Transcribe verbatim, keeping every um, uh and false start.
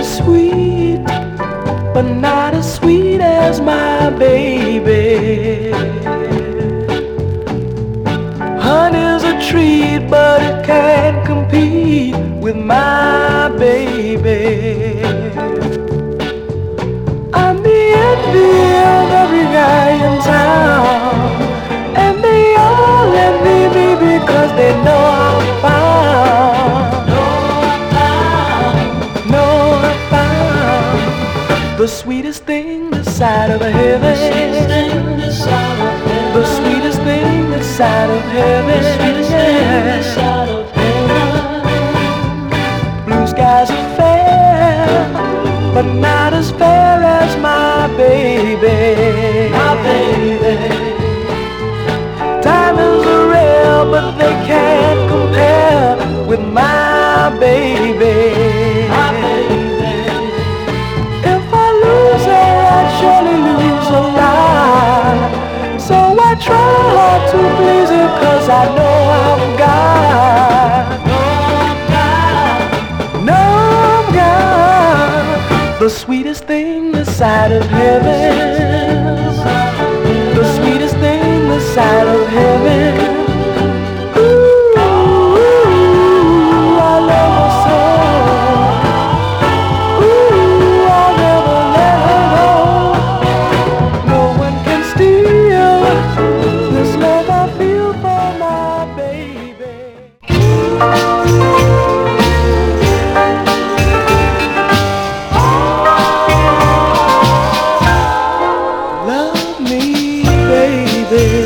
is sweet, but not as sweet as my baby. Honey's a treat, but it can't compete with my baby. I'm the envy of every guy in town, and they all envy me because they know I'm found. Know I'm found. The sweetest thing this side of heaven. The sweetest thing this side of heaven. Blue skies are fair, but not as fair as my baby. My baby. Diamonds are rare, but they can't compare with my baby. My baby. If I lose her, I'd surely lose a lot. So I try hard to please her, 'cause I know I'm God. No, I'm God. The sweetest thing this side of heaven. The sweetest thing this side of heaven. Ooh, I love her so. Ooh, I'll never let her go. No one can steal this love I feel for my baby. Love me, baby.